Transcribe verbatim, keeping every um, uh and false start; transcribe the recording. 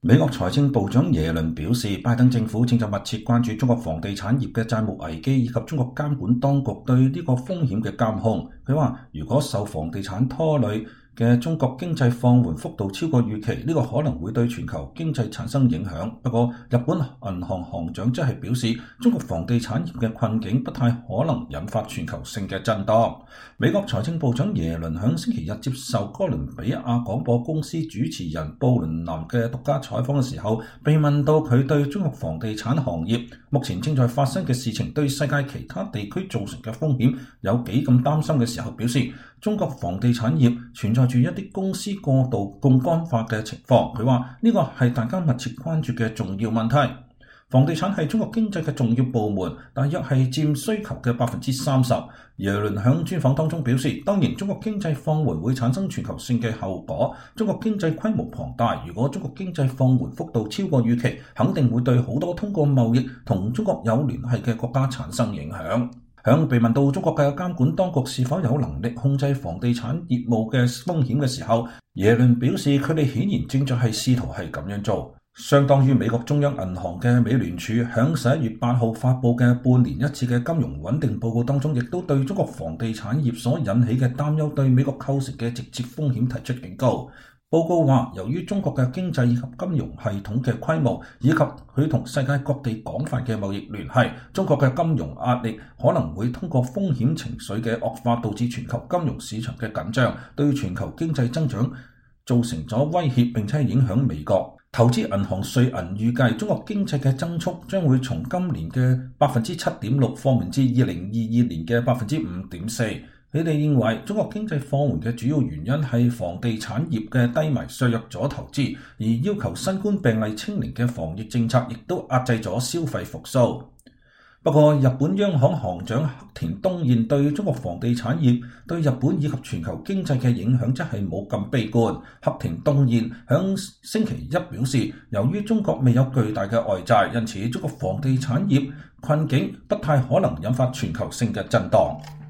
美國財政部長耶倫表示，拜登政府正在密切關注中國房地產業嘅債務危機以及中國監管當局對呢個風險嘅監控。佢話，如果受房地產拖累嘅中國經濟放緩幅度超過預期，呢個可能會對全球經濟產生影響。不過，日本銀行行長則係表示，中國房地產業嘅困境不太可能引發全球性嘅震盪。美國財政部長耶倫響星期日接受哥倫比亞廣播公司主持人布倫南嘅獨家採訪嘅時候，被問到佢對中國房地產行業目前正在發生嘅事情對世界其他地區造成嘅風險有幾咁擔心嘅時候，表示中國房地產業存在住一啲公司過度槓桿化嘅情況。佢話呢個係大家密切關注嘅重要問題。房地產係中國經濟嘅重要部門，大約係佔需求嘅百分之三十。耶倫喺專訪當中表示，當然中國經濟放緩會產生全球性嘅後果。中國經濟規模龐大，如果中國經濟放緩幅度超過預期，肯定會對好多通過貿易同中國有聯繫嘅國家產生影響。響被問到中國嘅監管當局是否有能力控制房地產業務嘅風險嘅時候，耶倫表示佢哋顯然正在係試圖係咁樣做。相當於美國中央銀行嘅美聯儲響十一月八號發佈嘅半年一次嘅金融穩定報告當中，亦都對中國房地產業所引起嘅擔憂對美國構成嘅直接風險提出警告。報告話，由於中國嘅經濟以及金融系統嘅規模，以及佢同世界各地廣泛嘅貿易聯繫，中國嘅金融壓力可能會通過風險情緒嘅惡化，導致全球金融市場嘅緊張，對全球經濟增長造成咗威脅，並且影響美國。投資銀行瑞銀預計中國經濟嘅增速將會從今年嘅百分之七點六放緩至二零二二年嘅百分之五點四。佢哋認為中國經濟放緩嘅主要原因係房地產業嘅低迷削弱咗投資，而要求新冠病例清零嘅防疫政策亦都壓制咗消費復甦。不過，日本央行行長黑田東彥對中國房地產業對日本以及全球經濟嘅影響則係冇咁悲觀。黑田東彥響星期一表示，由於中國未有巨大嘅外債，因此中國房地產業困境不太可能引發全球性嘅震盪。